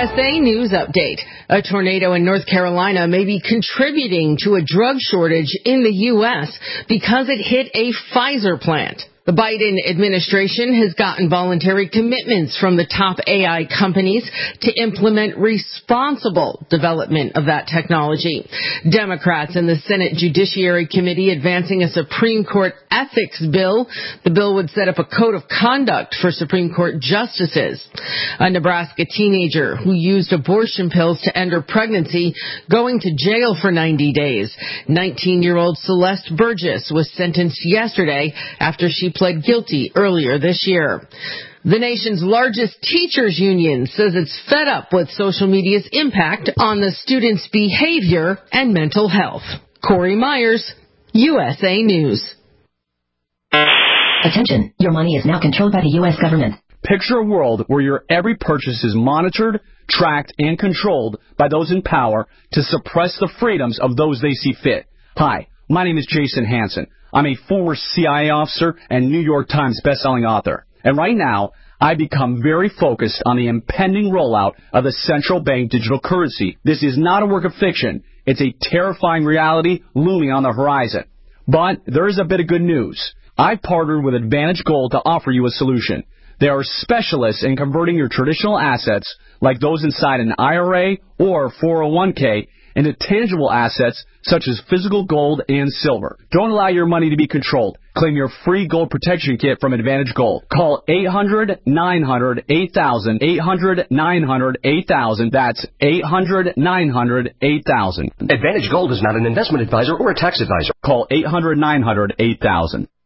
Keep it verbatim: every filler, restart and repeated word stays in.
S A News Update. A tornado in North Carolina may be contributing to a drug shortage in the U S because it hit a Pfizer plant. The Biden administration has gotten voluntary commitments from the top A I companies to implement responsible development of that technology. Democrats in the Senate Judiciary Committee advancing a Supreme Court ethics bill. The bill would set up a code of conduct for Supreme Court justices. A Nebraska teenager who used abortion pills to end her pregnancy going to jail for ninety days. nineteen-year-old Celeste Burgess was sentenced yesterday after she pled guilty earlier this year. The nation's largest teachers union says it's fed up with social media's impact on the students' behavior and mental health. Corey Myers, U S A News. Attention, your money is now controlled by the U S government. Picture a world where your every purchase is monitored, tracked, and controlled by those in power to suppress the freedoms of those they see fit. Hi, my name is Jason Hansen. I'm a former C I A officer and New York Times bestselling author. And right now, I become very focused on the impending rollout of the central bank digital currency. This is not a work of fiction. It's a terrifying reality looming on the horizon. But there is a bit of good news. I've partnered with Advantage Gold to offer you a solution. They are specialists in converting your traditional assets, like those inside an I R A or four oh one k, into tangible assets such as physical gold and silver. Don't allow your money to be controlled. Claim your free gold protection kit from Advantage Gold. Call eight hundred, nine hundred, eight thousand, eight hundred, nine hundred, eight thousand. That's eight hundred, nine hundred, eight thousand. Advantage Gold is not an investment advisor or a tax advisor. Call eight hundred, nine hundred, eight thousand.